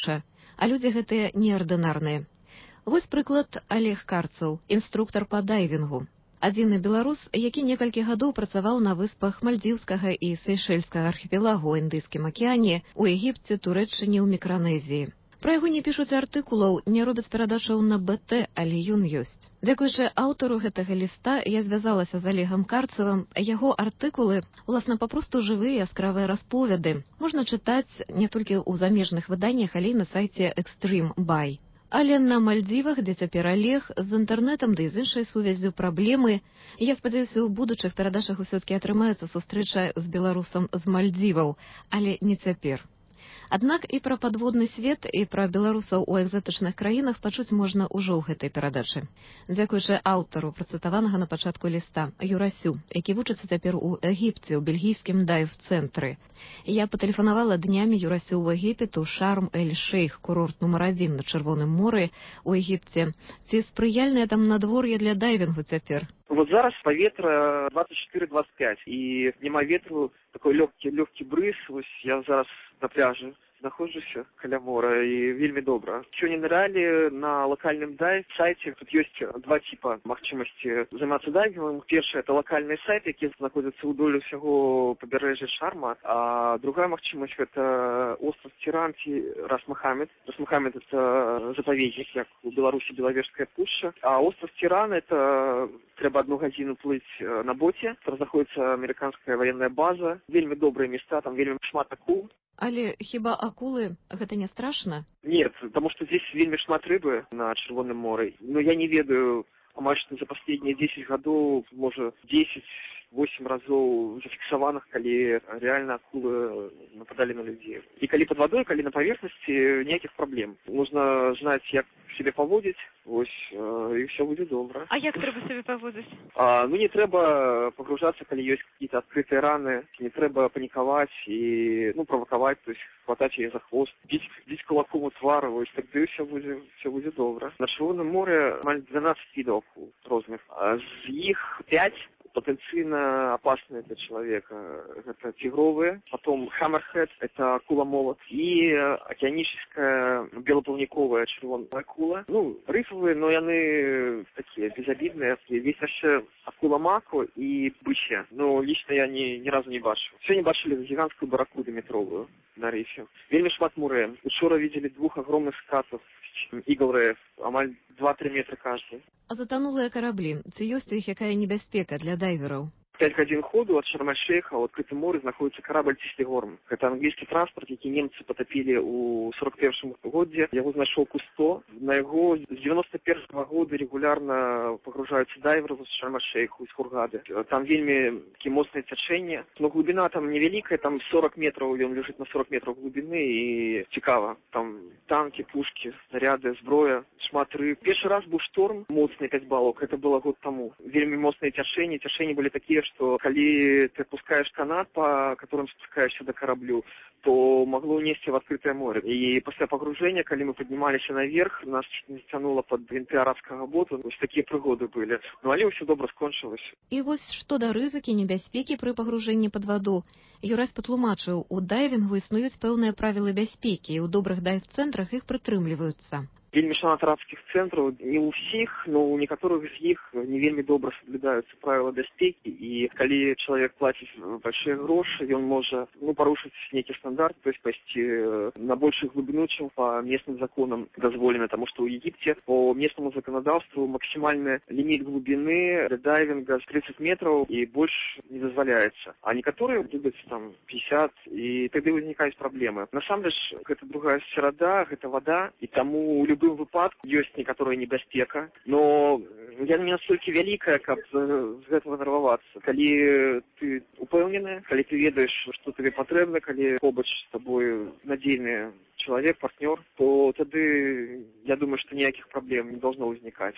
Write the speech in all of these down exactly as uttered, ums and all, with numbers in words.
а людзі гэтыя неардынарныя. Вось прыклад Олег Карцаў, інструктар па дайвінгу. Адзіны беларус, які некалькі гадоў працаваў на выспах Мальдзівскага і Сейшэльскага архіпелагу ў Індыйскім акіяне, у Егіпце, Турэччыне, ў Мікранезіі. Пра яго не пішуць артыкулаў, не робяць перадачаў на бэ тэ, але ён ёсць. Дзякуючы аўтару гэтага ліста я звязалася з Олегам Карцавым. Яго артыкулы, уласна, папросту жывыя, яскравыя расповеды. Можна чытаць не толькі ў замежных выданнях, але і на сайце Extreme Buy. Але на Мальдзівах, дзе цяпер Олег, з інтэрнэтам, ды і з іншай сувяззю праблемы. Я спадзяюся, у будучых перадачах усё-ткі атрымаецца сустрэча з беларусам з Мальдзіваў, але не цяпер. Аднак і пра падводны свет, і пра беларусаў у экзотычных краінах пачуць можна ўжо ў гэтай перадачы. Дзякуючы аўтару працытаванага на пачатку ліста, Юрасю, які вучыцца цяпер у Егіпце, у бельгійскім дайв-цэнтры. Я патэлефанавала днямі Юрасю ў Егіпет, у Шарм-эль-Шейх, курорт нумар адзін на Чырвоным моры у Егіпце. Ці спрыяльнае там надвор'е для дайвінгу цяпер? Вот зараз паветра двадцать четыре двадцать пять, і няма ветру, такой лёгкі, лёгкі брыз. Вось я зараз на пляжы знаходжуся каля мора, і вельмі добра. Сёння ныралі на лакальным дайв-сайце. Тут ёсць два типа магчымасці займацца дайвінгом. Першы — это лакальны сайт, які знаходзіцца ўдоль усяго пабярэжжа Шарма, а другая магчымасць — это остров Тиран ці Рас Мохаммед. Рас Мохаммед — это запаведнік, як у Беларусі Белавежская пушча, а остров Тиран — это трэба одну гадзіну плыць на боце. Там знаходіцца амерыканская военная база. Вельмі добрыя места, там вельмі шмат акул. Але хіба акулы гэта не страшна? Нет, потому что здесь вельмі шмат рыбы на Чырвоным моры. Но я не ведаю, амаль што за последнія дзесяць гадоў, можа дзесяць-восемь разоў зафіксаваных, калі реально акулы нападали на людей. И калі под водой, калі на поверхности, никаких проблем. Нужно знать, як себе поводить, ось, э, и все будет добро. А як трэба себе поводить? А, ну, не трэба погружаться, калі есть какие-то открытые раны, не трэба паниковать и, ну, провоковать, то есть хватать ее за хвост, бить, бить кулаком у твара, ось, тогда все будет, все будет добро. На Чырвоным море двенадцать видов акул розных, а з іх пять потенциально опасные для человека. Это тигровые, потом хаммерхед, это акула-молот, и океаническая белоплавниковая червоная акула. Ну, рифовые, но они такие безобидные. Есть еще акула-мако и бычья, но лично я ни, ни разу не бачил. Сегодня бачили гигантскую барракуду метровую на рифе. Вельмі шмат мурен. Учора видели двух огромных скатов, игл-рэев, амаль два-три метра каждый. А затонулыя караблі, ці ёсць у іх якая небяспека для дайвераў? пять гадзін ходу от Шарм-эль-Шейха у открытым море находится корабль Тислигорм. Это английский транспорт, які немцы потопили у сорок першым годзе. Яго знайшоў Кусто. На яго с девяносто первого года регулярно погружаются дайверы з Шарм-эль-Шейху, из Хургады. Там вельмі такие моцныя цячэнні. Но глубина там невеликая, там сорок метров, он лежит на сорок метров глубины, и цікава. Там танки, пушки, снаряды, зброя, шмат рыб. Першы раз был шторм, моцный пять баллов, это было год тому. Вельмі моцныя цячэнні, цячэнні были такие, что коли ты опускаешь канат, по которым спускаешься до кораблю, то могло унести в открытое море. И после погружения, когда мы поднимались наверх, нас чуть не затянуло под винты арабского бота. Вот такие пригоды были. Но але все добро скончилось. И вот что до рызыкі, небяспекі при погружении под воду. Юрась патлумачыў, у дайвінгу існуюць пэўныя правілы бяспекі, і ў добрых дайв-цэнтрах іх прытрымліваюцца. Вельмі шмат арабскіх цэнтраў, не ў усіх, но у некаторых з іх не вельмі добра соблюдаюцца правила бяспекі, і калі чалавек плаціць большие грошы, ён можа, ну, парушыць нейкі стандарт, то есть пайсці на большую глубину, чем по местным законам дозволено, потому что у Египте по местному законодавству максимальный лимит глубины для дайвинга тридцать метров и больше не дозволяется. А некоторые любят там пятьдесят, и тогда возникают проблемы. На самом деле, это другая среда, это вода, и тому у любым выпадку ёсць некаторая небяспека, но яна не настолькі вялікая, каб з гэтага нарвавацца. Калі ты упэўнены, калі ты ведаеш, што табе патрэбна, калі побач з табой надзейны чалавек, партнёр, то тады я думаю, што ніякіх праблем не должно возникать.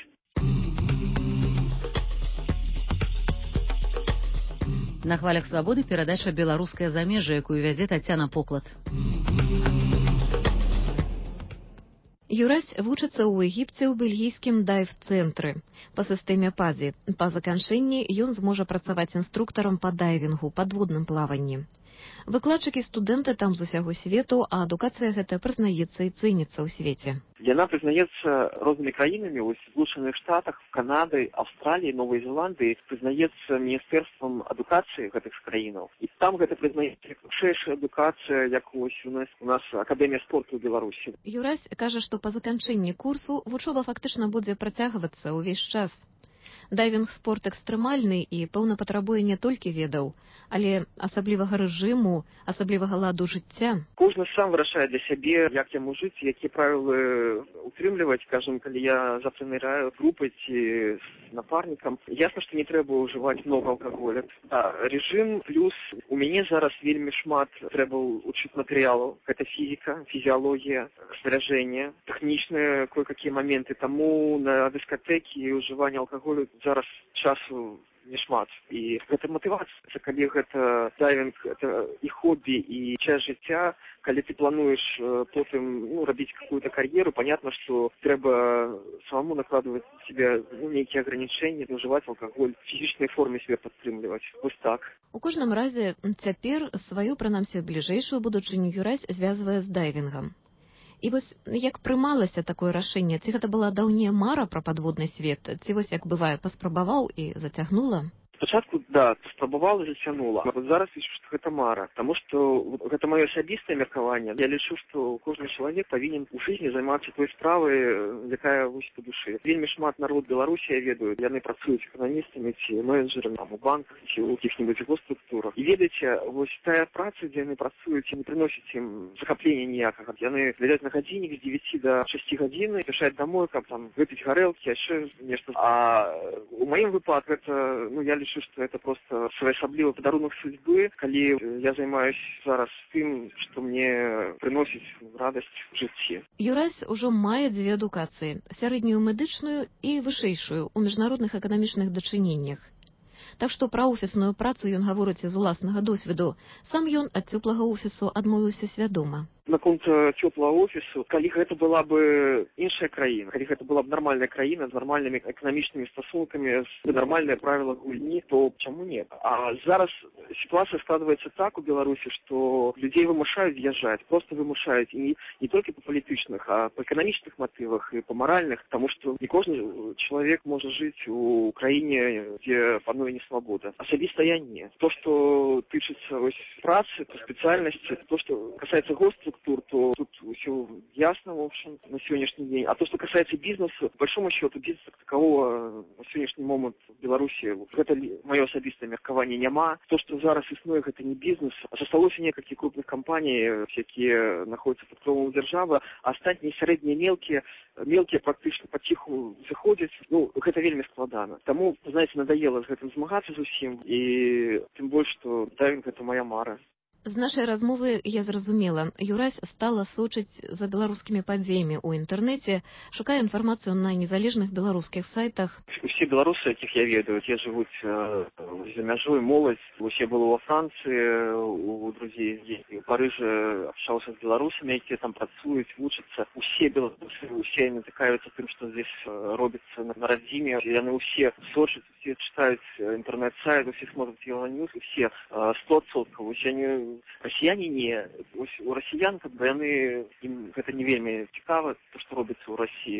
На хвалях свабоды перадача «Беларускае замежжа», якую вядзе Тацяна Поклад. Юрась вучыцца ў Егіпце ў бельгійскім дайв-цэнтры па сістэме ПАДЗі. Па заканчэнні ён зможа працаваць інструктарам па дайвінгу, падводным плаванні. Выкладчыкі студэнты там з усяго свету, а адукацыя гэта прызнаецца і цэніцца ў свеце. Яна прызнаецца рознымі краінамі, вось в Злучаных Штатах, Канады, Аўстраліі, Новай Зеландыі, прызнаецца міністэрствам адукацыі гэтых краінаў. І там гэта прызнаецца як вышэйшая адукацыя, як вось у нас у нас акадэмія спорту ў Беларусі. Юрась кажа, што па заканчэнні курсу вучоба фактычна будзе працягвацца ўвесь час. Дайвінг-спорт экстрэмальны і пэўна патрабуе не толькі ведаў, але асаблівага рэжыму, асаблівага ладу жыцця. Кожны сам вырашае для сябе, як яму жыць, якія правілы утрымліваць, скажем, калі я завтра ныряю групай ці з напарнікам. Ясна, што не трэба ўжываць много алкаголя. А рэжым плюс у мяне зараз вельмі шмат трэба ўчыць матэрыялаў. Гэта фізіка, фізіялогія, снаряжэнне, тэхнічныя кое-какие моменты. Таму на дыскатэкі ўжыванне алкаголю зараз часу не шмат. І гэта матывацыя, калі гэта дайвінг, это і хобі, і часть жыцця, калі ты плануеш потым ну, рабіць какую-то кар'еру, понятно, што трэба самому накладывать себе ну, нейкія ограничения, ўжываць алкаголь, в фізічнай форме себе падтрымліваць. Вось так. У кожным разе цяпер сваю, прынамсі, бліжэйшую будучыню Юрась звязвае з дайвінгам. І вось як прымалася такое рашэнне? Ці гэта была даўняя мара пра падводны свет? Ці вось як бывае, паспрабаваў і зацягнула? Спачатку, да, спрабавала і зацягнула. А вот зараз лічу, што гэта мара. Таму што гэта маё асабістае меркаванне. Я лічу, што кожны чалавек павінен у жыцці займацца той справай, якая вось па душы. Вельмі шмат народ Беларусі, я ведаю, яны працуюць эканамістамі ці менеджерамі там у банках ці ў якіх-небудзь госструктурах. І ведаеце, вось тая праца, дзе яны працуюць, не прыносіць ім захаплення ніякага. Яны глядзяць на гадзіннік з дзевяці да шасці гадзін, спяшаюць домой, каб там выпіць гарэлкі, яшчэ нешта. А у маім выпадку гэта, ну, я лічу, што это просто своеасаблівы падарунак судьбы, калі я займаюсь зараз тым, што мне прыносіць радасць у жыцці. Юрась ужо мае дзве адукацыі, сярэднюю медычную і вышэйшую ў міжнародных эканамічных дачыненнях. Так што пра офісную працу ён гаворыць з уласнага досведу. Сам ён ад цёплага офісу адмовіўся свядома. Наконт цёплага офісу, калі гэта была бы іншая краіна, калі гэта была б нармальная краіна з нармальнымі эканамічнымі стасункамі, з нармальныя правілы гульні, то чаму не? А зараз сітуацыя складваецца так у Беларусі, што людзей вымушаюць з'язджаць, просто вымушаюць, і не толькі па палітычных, а па эканамічных матывах і па маральных, таму што не кожны чалавек можа жыць у краіне, дзе пануе несвабода. Асабіста я не. То, што тычыцца ось працы, па спецыяльнасці, то, што касаецца госту, то тут все ясно, в общем, на сегодняшний день. А то, что касается бизнеса, по большому счету, бизнеса как такового на сегодняшний момент в Беларуси, это мое особистое меркование няма. То, что зараз існует, это не бизнес. Засталося некалькі крупных компаний, всякие находятся под кровом державы, а остальные средние, мелкие, мелкие практически потиху заходят. Ну, это вельмі складано. Тому, знаете, надоело с этим змагаться зусім, и тем больше, что дайвинг это моя мара. З нашай размовы я зразумела, Юрась стала сочыць за беларускімі падзеямі ў інтэрнэце, шукае інфармацыю на незалежных беларускіх сайтах. Усе беларусы, якіх я ведаю, те жывуць э, за мяжой, моладзь. Усе было во Францыі, у друзей здесь, у Парыжа общался с беларусамі, якія там працуюць, вучацца. Усе беларусы, усе натыкаюцца тым, што здесь робіцца на, на радзіме. Яны усе сочаць, усе читаюць інтэрнэт-сайт, усе смотрят Евроньюз, усе сто адсоткаў. Усе они расіяне не. У расіян, как бы, яны, ім гэта не вельмі цікава, то, што робіцца ў Расіі.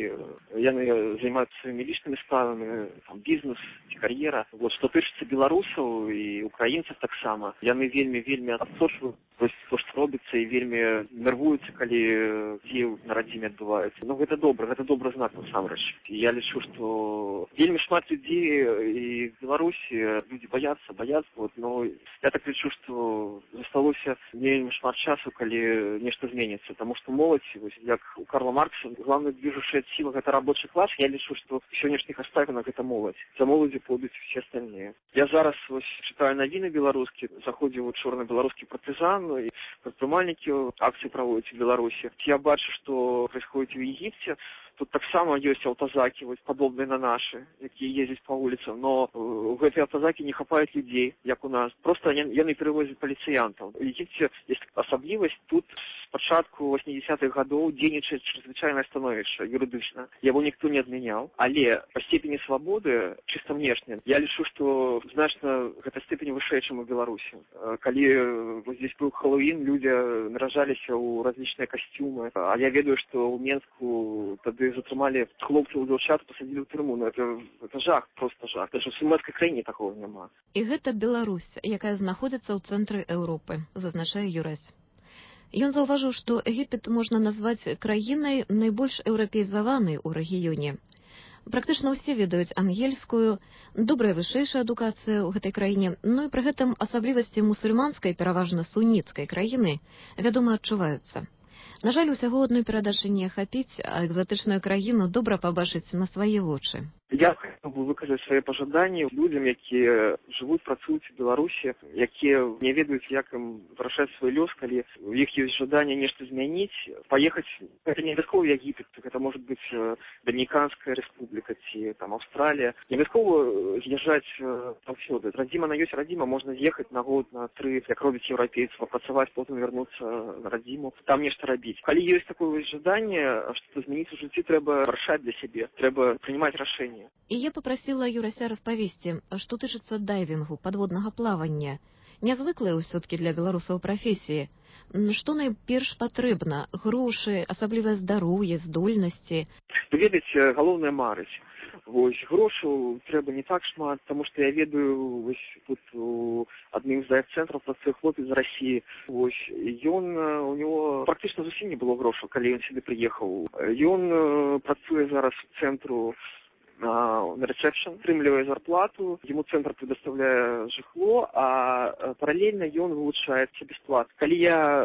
Яны займаюцца сваімі лічнымі справамі, там, бізнес, кар'ера. Вот, што тычыцца беларусаў і украінцаў таксама, яны вельмі-вельмі адсочваюць то, што робіцца, і вельмі нервуюцца, калі дзеі на радзіме адбываюцца. Ну, гэта добра, гэта добры знак, насамрэч. Я лічу, што вельмі шмат людзей і в Беларусі, людзі баяцца, баяцца, вот, но я так лічу, што засталося не вельмі шмат часу, калі нешта зменіцца, таму што моладзь, вось, як у Карла Маркса, главная движущая сила — гэта рабочий класс. Я лічу, што в сённяшніх абставінах гэта моладзь. За моладзю пойдуць все остальные. Я зараз вось читаю навіны беларускія, заходзіў у чорны беларускі партызан, і прадпрымальнікі акцыі праводзяць у Беларусі. Я бачу, што происходит в Египте. Тут таксама ёсць аўтазакі, вось, падобныя на нашы, якія ездзяць па вуліцам, но ў гэтай аўтазакі не хапаюць людзей, як у нас. Просто яны перавозяць паліцыянтаў. В Египте есть асаблівасць, тут с пачатку восьмидесятых гадоў дзейнічае чрезвычайнае становішча юрыдычна. Яго ніхто не адмяняў, але па степені свабоды, чыста внешне, я лічу, што значна гэта степень вышэй, чым у Беларусі. Калі вот здесь быў Хэллоуін, людзі наражаліся ў различныя касцюмы, а я ведаю, што ў Менску тады затрымалі хлопцаў і дзяўчат, пасадзілі ў турму. Ну, это, это жах, просто жах. Даже в сумерскай краіне такого няма. І гэта Беларусь, якая знаходзіцца ў цэнтры Еўропы, зазначае Юрась. Ён заўважыў, што Егіпет можна назваць краінай найбольш еўрапеізаванай у рэгіёне. Практычна ўсе ведаюць ангельскую, добрая вышэйшая адукацыя ў гэтай краіне, ну і пры гэтым асаблівасці мусульманскай, пераважна суніцкай краіны, вядома, адчуваюцца. На жаль, усяго одной перадачы не ахапіць, а экзатычную краіну добра пабачыць на свае вочы. Я хотел бы выказаць свае пажаданні людзям, якія жывуць, працуюць у Беларусі, якія не ведаюць, як ім вырашаць свой лёс, калі у іх ёсць жаданне нешта змяніць, паехаць. Гэта не абавязкова Егіпет, гэта можа быць Дамініканская рэспубліка ці там Аўстралія. Не абавязкова з'язджаць паўсюды. Радзіма на ёсць радзіма, можна з'ехаць на год, на тры, як робяць еўрапейцы, папрацаваць, потым вярнуцца на радзіму, там нешта рабіць. Калі ёсць такое жаданне, што змяніць у жыцці, трэба вырашаць для сябе, трэба прынимаць рашэнне. І я попросила Юрася распавесці, што тычыцца дайвінгу, падводнага плавання. Нязвыклая ўсё-ткі для беларусаў прафесіі. Што найперш патрэбна? Грошы, асабліва здароўе, здольнасці? Вы ведаеце, галоўнае марыць. Вось, грошаў трэба не так шмат, таму што я ведаю, вось тут у адным з дайв-цэнтраў працуе хлопец з Расіі. Вось, ён, у него практычна зусім не было грошаў, калі ён сюды прыехаў. Ён працуе зараз у цэнтру на ресепшн, атрымлівае зарплату, ему центр предоставляе жыхло, а паралельна ён вылучаецца бесплатна. Калі я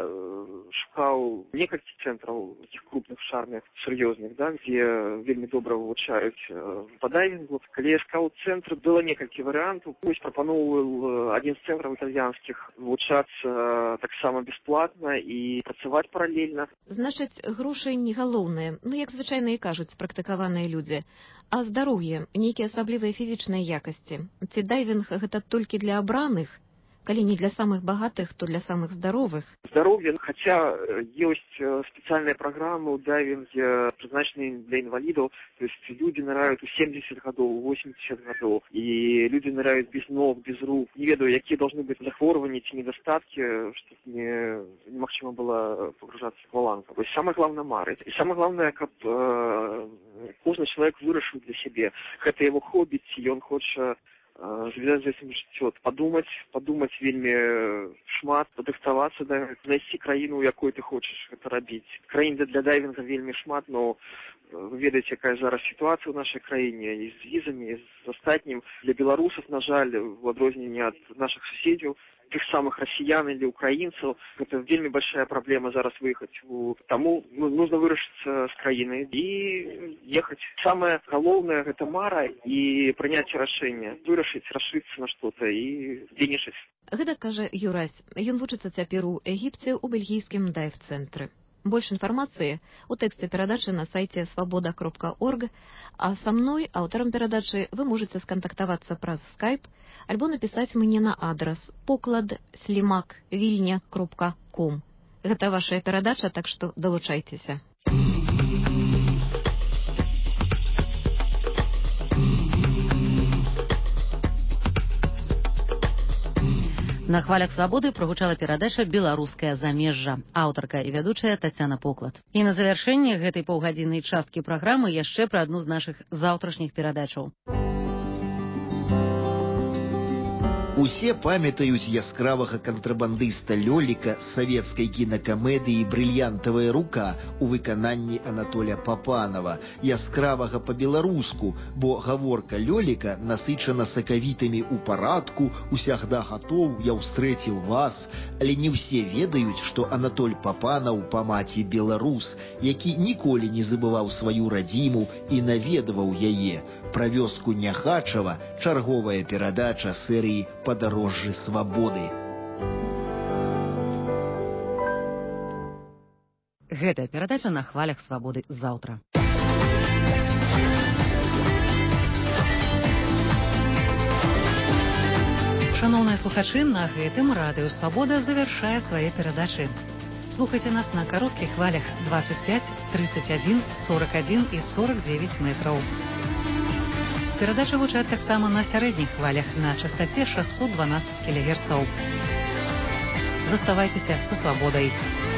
шукаў некалькі цэнтраў, таких крупных, шарных, сур'ёзных, да, дзе вельмі добра вылучаюць па дайвінгу, калі я шукаў цэнтр, было некалькі варыянтаў. Вось прапаноўваў адзін з цэнтраў італьянскіх вылучацца таксама бесплатна і працаваць паралельна. Значыць, грошы не галоўныя, ну як звычайна і кажуць спрактыкаваныя людзі. А здароўе, нейкія асаблівыя фізічныя якасці. Ці дайвінг гэта толькі для абраных? Калі не для самых багатых, то для самых здаровых. Здароўе, хаця ёсць спецыяльныя праграмы ў дайвінге, прызначаныя для інвалідаў, то есть людзі ныраюць у семьдесят гадоў, восемьдесят гадоў, і людзі ныраюць без ног, без рук. Не ведаю, якія должны быць захворванні ці недастаткі, што не немагчыма было пагружацца в акваланг. Вось самае главное марыць. І самае главное, каб э, кожны чалавек вырашыў для сябе. Гэта яго хобі, ці ён хоча звязаць з этим жыццё, падумаць, падумаць вельмі шмат, падрыхтавацца, да, знайсці краіну, у якой ты хочаш гэта рабіць. Краін для дайвінга вельмі шмат, но вы ведаеце, якая зараз сітуацыя ў нашай краіне і з візамі, і з астатнім. Для беларусаў, на жаль, у адрозненні ад нашых суседзяў, тых самых расіян или украінцаў, гэта вельмі большая праблема зараз выехаць. Таму нужно вырашыцца з краіны і ехаць. Самае галоўнае гэта мара і прыняць рашэнне, вырашыць, рашыцца на што-то і дзейнічаць. Гэта кажа Юрась. Ён вучыцца цяпер у Егіпце ў бельгійскім дайв-цэнтры. Больш інфармацыі ў тэксце перадачы на сайце свабода кропка орг, а са мной, аўтарам перадачы, вы можаце скантактавацца праз скайп альбо напісаць мне на адрас поклад слімак вільня кропка ком. Гэта вашая перадача, так што далучайцеся. На хвалях свабоды прагучала перадача «Беларускае замежжа». Аўтарка і вядучая Тацяна Поклад. І на завяршэнне гэтай паўгадзіннай часткі праграмы яшчэ пра адну з нашых заўтрашніх перадачаў. Усе памятаюць яскравага кантрабандыста Лёліка з савецкай кінакамедыі «Брыльянтавая рука» у выкананні Анатоля Папанова, яскравага па-беларуску, бо гаворка Лёліка насычана сакавітамі ў парадку, усягда гатоў, я ўстрэціл вас, але не ўсе ведаюць, што Анатоль Папанаў па маці беларус, які ніколі не забываў сваю радзіму і наведваў яе. Пра вёску Няхачава чарговая перадача серыі «Падарожжы свабоды». Гэтая перадача на хвалях свабоды заўтра. Шановные слухачи, на гэтым радыё «Свобода» завершае свае перадачы. Слухайте нас на коротких хвалях двадцать пять, тридцать один, сорок один и сорок девять метров. Перадачы гучаць таксама на сярэдніх хвалях на частоте шестьсот двенадцать килогерцов. Заставайтеся со свободой.